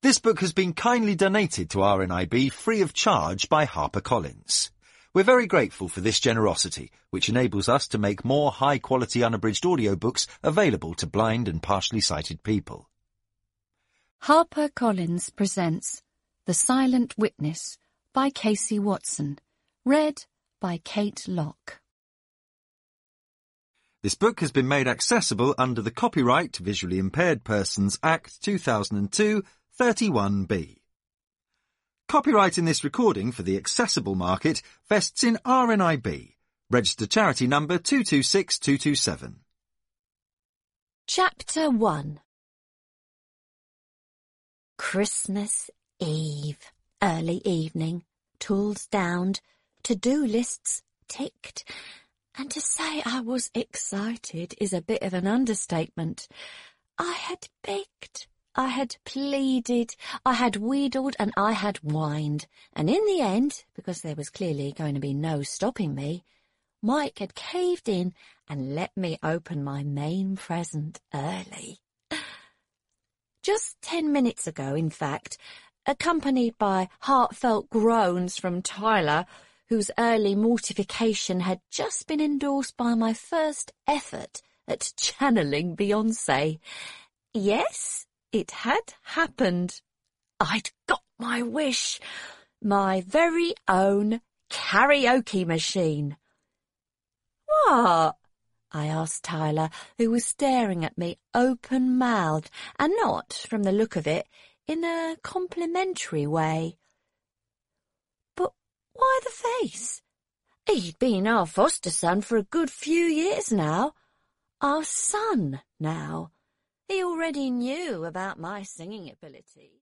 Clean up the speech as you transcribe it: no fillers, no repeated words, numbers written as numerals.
This book has been kindly donated to RNIB free of charge by HarperCollins. We're very grateful for this generosity, which enables us to make more high-quality unabridged audiobooks available to blind and partially sighted people. HarperCollins presents The Silent Witness by Casey Watson, read by Kate Locke. This book has been made accessible under the Copyright to Visually Impaired Persons Act 2002, 31B. Copyright in this recording for the accessible market vests in RNIB, registered charity number 226227. Chapter 1. Christmas Eve. Early evening. Tools downed. To-do lists ticked. And to say I was excited is a bit of an understatement. I had begged, I had pleaded, I had wheedled and I had whined. And in the end, because there was clearly going to be no stopping me, Mike had caved in and let me open my main present early. Just 10 minutes ago, in fact, accompanied by heartfelt groans from Tyler, whose early mortification had just been endorsed by my first effort at channeling Beyoncé. Yes, it had happened. I'd got my wish. My very own karaoke machine. What? I asked Tyler, who was staring at me open-mouthed, and not, from the look of it, in a complimentary way. But why the face? He'd been our foster son for a good few years now. Our son now. He already knew about my singing ability.